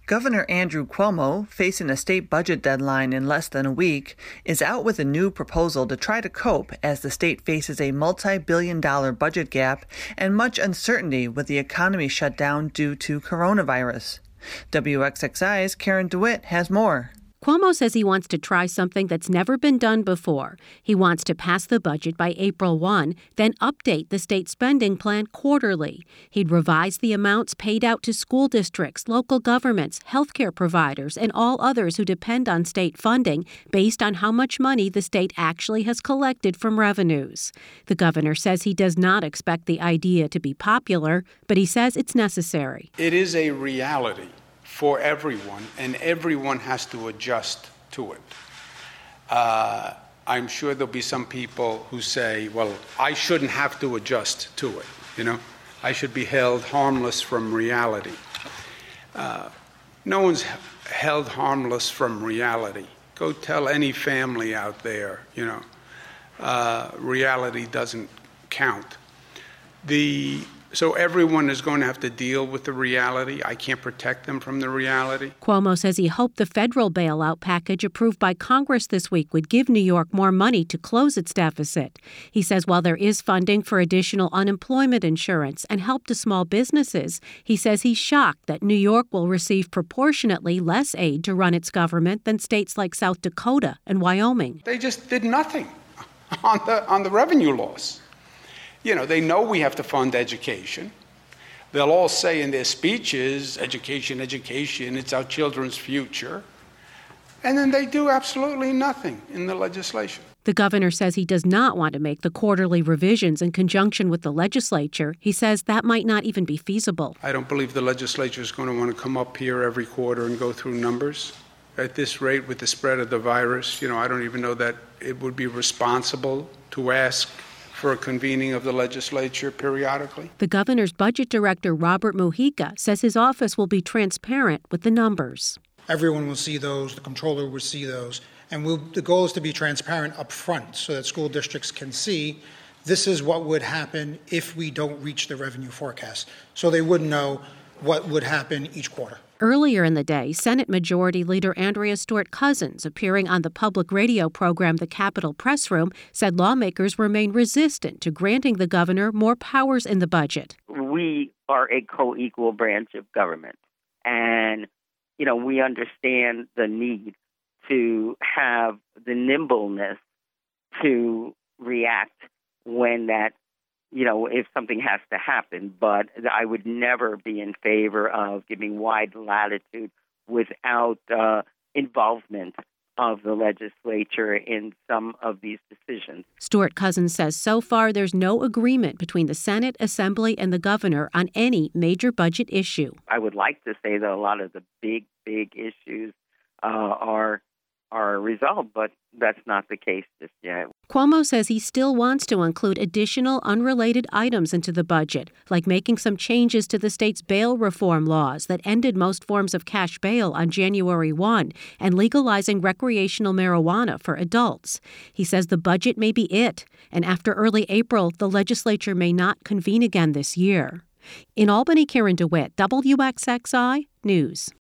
Governor Andrew Cuomo, facing a state budget deadline in less than a week, is out with a new proposal to try to cope as the state faces a multi-billion-dollar budget gap and much uncertainty with the economy shut down due to coronavirus. WXXI's Karen DeWitt has more. Cuomo says he wants to try something that's never been done before. He wants to pass the budget by April 1, then update the state spending plan quarterly. He'd revise the amounts paid out to school districts, local governments, healthcare providers, and all others who depend on state funding based on how much money the state actually has collected from revenues. The governor says he does not expect the idea to be popular, but he says it's necessary. It is a reality for everyone, and everyone has to adjust to it. I'm sure there'll be some people who say, well, I shouldn't have to adjust to it, I should be held harmless from reality. No one's held harmless from reality. Go tell any family out there, reality doesn't count. So everyone is going to have to deal with the reality. I can't protect them from the reality. Cuomo says he hoped the federal bailout package approved by Congress this week would give New York more money to close its deficit. He says while there is funding for additional unemployment insurance and help to small businesses, he says he's shocked that New York will receive proportionately less aid to run its government than states like South Dakota and Wyoming. They just did nothing on the revenue loss. They know we have to fund education. They'll all say in their speeches, education, it's our children's future. And then they do absolutely nothing in the legislation. The governor says he does not want to make the quarterly revisions in conjunction with the legislature. He says that might not even be feasible. I don't believe the legislature is going to want to come up here every quarter and go through numbers. At this rate, with the spread of the virus, I don't even know that it would be responsible to ask for a convening of the legislature periodically. The governor's budget director, Robert Mujica, says his office will be transparent with the numbers. Everyone will see those, the comptroller will see those, and the goal is to be transparent up front so that school districts can see this is what would happen if we don't reach the revenue forecast. So they would know what would happen each quarter. Earlier in the day, Senate Majority Leader Andrea Stewart Cousins, appearing on the public radio program The Capitol Press Room, said lawmakers remain resistant to granting the governor more powers in the budget. We are a co-equal branch of government, and, we understand the need to have the nimbleness to react when that if something has to happen, but I would never be in favor of giving wide latitude without involvement of the legislature in some of these decisions. Stewart Cousins says so far there's no agreement between the Senate, Assembly, and the governor on any major budget issue. I would like to say that a lot of the big issues are resolved, but that's not the case just yet. Cuomo says he still wants to include additional unrelated items into the budget, like making some changes to the state's bail reform laws that ended most forms of cash bail on January 1 and legalizing recreational marijuana for adults. He says the budget may be it, and after early April, the legislature may not convene again this year. In Albany, Karen DeWitt, WXXI News.